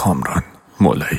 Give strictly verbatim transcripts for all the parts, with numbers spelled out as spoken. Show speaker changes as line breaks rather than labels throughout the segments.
کامران مولایی.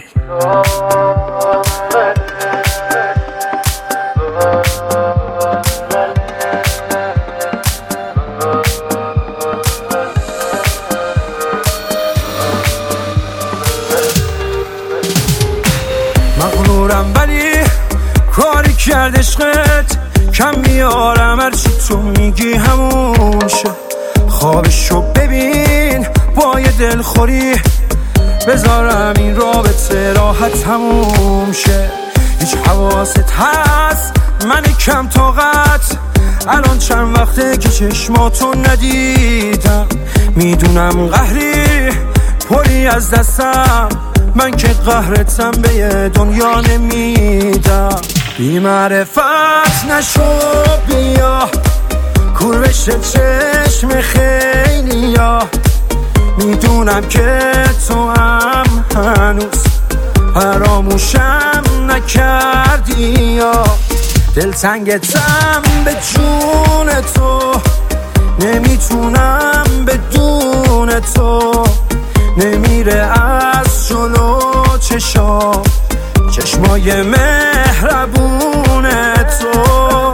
مغرورم ولی کاری کرد عشقت، کم میارم هرچی تو میگی همون شه. خوابشو ببین با یه دلخوری، بذارم این رابطه راحت تموم شه. هیچ حواست هست من کم طاقت، الان چند وقته که چشماتو ندیدم. میدونم قهری پری از دستم، من که قهرتم به یه دنیا نمیدم. بی معرفت نشو بیا کور بشه چشم خیلی یا، میدونم که تو هم هنوز فراموشم نکردی یا. دلتنگتم به جون تو، نمیتونم بدون تو. نمیره از جلو چشا چشمای مهربون تو.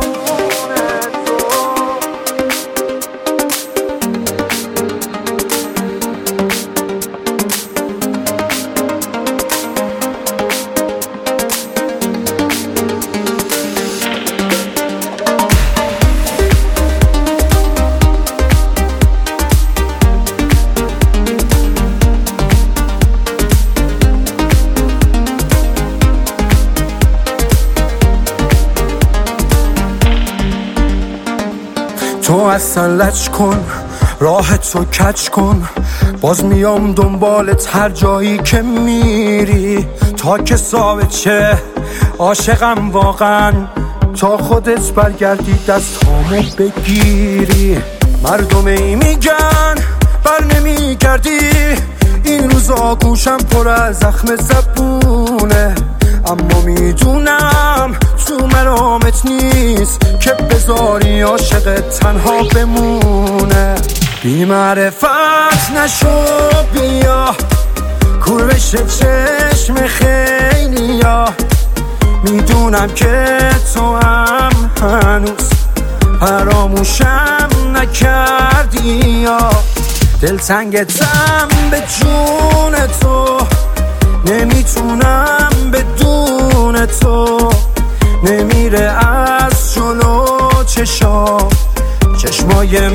تو اصلا لج کن، راه تو کج کن، باز میام دنبالت هر جایی که میری. تا که ثابته عاشقم واقعا، تا خودت برگردی دستامو بگیری. مردم ای میگن بر نمیگردی، این روزا گوشم پر از زخم زبونه. اما میدونم تو مرامت نیست که بذاری عاشقت تنها بمونه. بی معرفت نشو بیا کور بشه چشم خیلی یا، میدونم که تو هم هنوز فراموشم نکردی یا. دلتنگتم به جون تو، نمیتونم بدون تو. نمیره از جلو چشا چشمای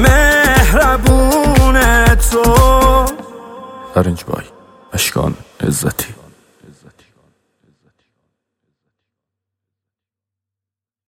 مهربون تو.
فرنج بای اشکان عزتی.